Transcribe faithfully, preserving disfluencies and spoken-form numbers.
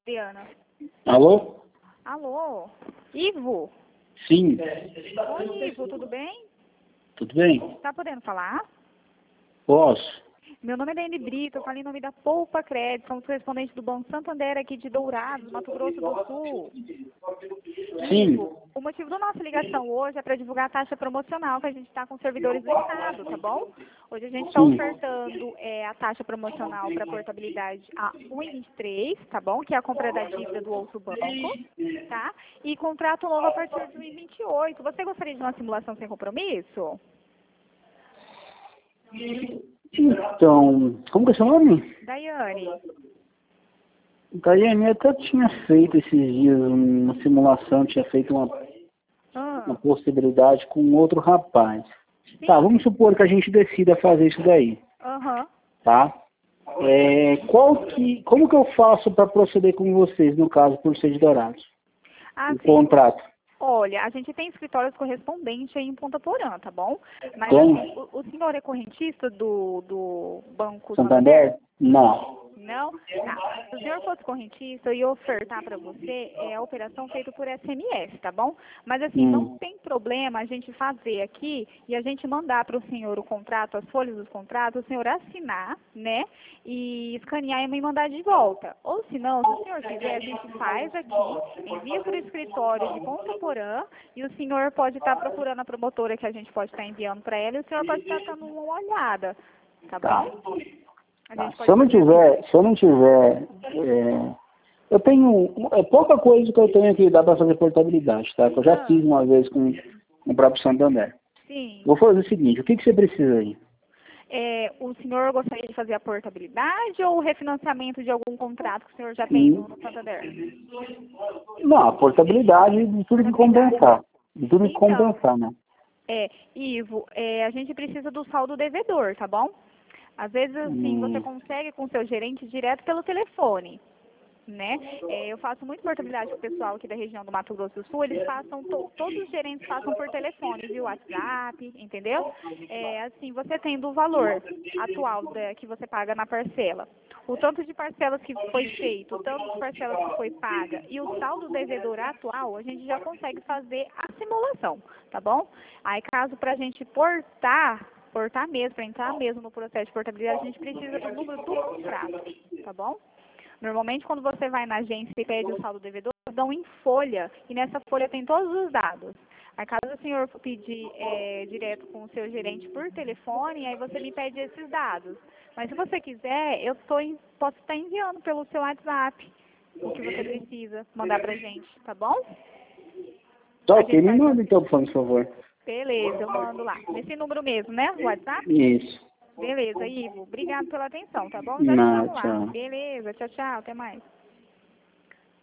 Diana. Alô? Alô? Ivo? Sim. Oi, Ivo, tudo bem? Tudo bem? Tá podendo falar? Posso? Meu nome é Daiane Brito, eu falo em nome da Poupa Crédito, somos correspondentes do Banco Santander aqui de Dourados, Mato Grosso do Sul. Sim. Ivo, o motivo da nossa ligação hoje é para divulgar a taxa promocional que a gente está com servidores do Estado, tá bom? Hoje a gente está Sim. ofertando é, a taxa promocional para portabilidade a um vírgula vinte e três, tá bom? Que é a compra da dívida do outro banco, tá? E contrato novo a partir de um vírgula vinte e oito. Você gostaria de uma simulação sem compromisso? Então, como que é seu nome? Daiane. Daiane, eu até tinha feito esses dias uma simulação, tinha feito uma, Ah, uma possibilidade com outro rapaz. sim. Tá, vamos supor que a gente decida fazer isso daí, Aham. tá? É, qual que, como que eu faço para proceder com vocês, no caso, por ser de Dourados? Ah, O sim. contrato. Olha, a gente tem escritórios correspondentes aí em Ponta Porã, tá bom? Mas Como? assim, o, o senhor é correntista do, do Banco Santander? Santander? Não. Não? Tá. Se o senhor fosse correntista, eu ia ofertar para você é, a operação feita por S M S, tá bom? Mas assim, não Hum. tem problema a gente fazer aqui e a gente mandar para o senhor o contrato, as folhas dos contratos, o senhor assinar, né? E escanear e me mandar de volta. Ou se não, se o senhor quiser, a gente faz aqui, envia para o escritório de Ponta Porã e o senhor pode estar procurando a promotora que a gente pode estar enviando para ela e o senhor pode estar dando uma olhada, tá Tá. bom? A Tá. gente Se eu pode não fazer tiver, se eu não tiver, é, eu tenho, é pouca coisa que eu tenho que dar para fazer portabilidade, tá? Que eu já Ah, fiz uma vez com, com o próprio Santander. sim. Vou fazer o seguinte, o que, que você precisa aí? É, o senhor gostaria de fazer a portabilidade ou o refinanciamento de algum contrato que o senhor já tem no, Hum, no Santander? Não, a portabilidade de tudo que Portabilidade. compensar. De tudo que Então, compensar, né? é, Ivo, é, a gente precisa do saldo devedor, tá bom? Às vezes, assim, você Hum, consegue com o seu gerente direto pelo telefone, né? É, eu faço muito portabilidade com o pessoal aqui da região do Mato Grosso do Sul, eles passam, to- todos os gerentes passam por telefone, viu? WhatsApp, entendeu? É, assim, você tendo o valor atual da- que você paga na parcela, o tanto de parcelas que foi feito, o tanto de parcelas que foi paga e o saldo devedor atual, a gente já consegue fazer a simulação, tá bom? Aí, caso para a gente portar, portar mesmo, para entrar mesmo no processo de portabilidade, a gente precisa do número do contrato, tá bom? Normalmente, quando você vai na agência e pede o saldo devedor, dão em folha, e nessa folha tem todos os dados. Aí, caso o senhor pedir é, direto com o seu gerente por telefone, aí você me pede esses dados. Mas se você quiser, eu tô em- posso estar enviando pelo seu WhatsApp o que você precisa mandar pra gente, tá bom? tá A ok, gente me faz manda assim. então, por favor. Beleza, eu mando lá. Nesse número mesmo, né? WhatsApp? Isso. Beleza, Ivo. Obrigado pela atenção, tá bom? Já te Não, chamo lá. tchau. Beleza, tchau, tchau. Até mais.